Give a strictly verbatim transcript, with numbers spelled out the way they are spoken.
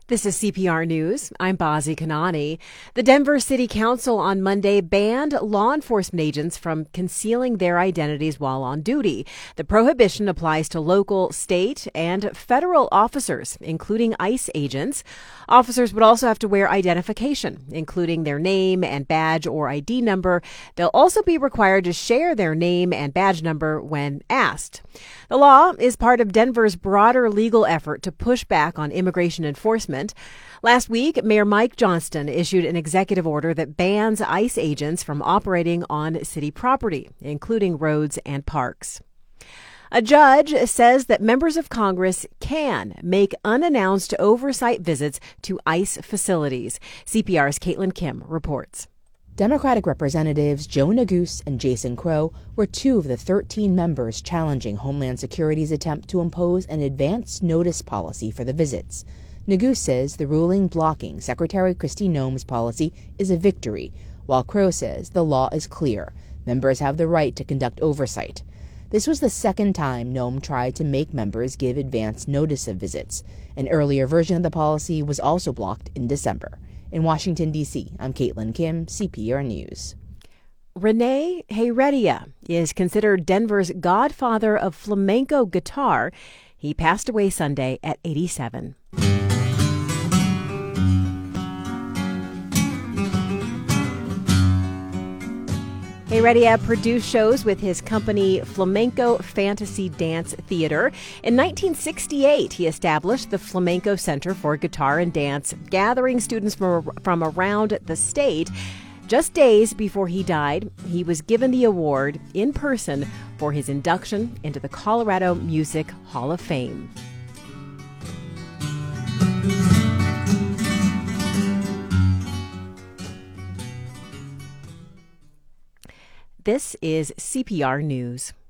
This is C P R News. I'm Bazi Kanani. The Denver City Council on Monday banned law enforcement agents from concealing their identities while on duty. The prohibition applies to local, state, and federal officers, including ICE agents. Officers would also have to wear identification, including their name and badge or I D number. They'll also be required to share their name and badge number when asked. The law is part of Denver's broader legal effort to push back on immigration enforcement. Last week, Mayor Mike Johnston issued an executive order that bans ICE agents from operating on city property, including roads and parks. A judge says that members of Congress can make unannounced oversight visits to ICE facilities. C P R's Caitlin Kim reports. Democratic Representatives Joe Neguse and Jason Crow were two of the thirteen members challenging Homeland Security's attempt to impose an advance notice policy for the visits. Neguse says the ruling blocking Secretary Kristi Noem's policy is a victory, while Crow says the law is clear. Members have the right to conduct oversight. This was the second time Noem tried to make members give advance notice of visits. An earlier version of the policy was also blocked in December. In Washington, D C, I'm Caitlin Kim, C P R News. Rene Heredia is considered Denver's godfather of flamenco guitar. He passed away Sunday at eighty-seven. Heredia produced shows with his company Flamenco Fantasy Dance Theater. In nineteen sixty-eight, he established the Flamenco Center for Guitar and Dance, gathering students from, from around the state. Just days before he died, he was given the award in person for his induction into the Colorado Music Hall of Fame. This is C P R News.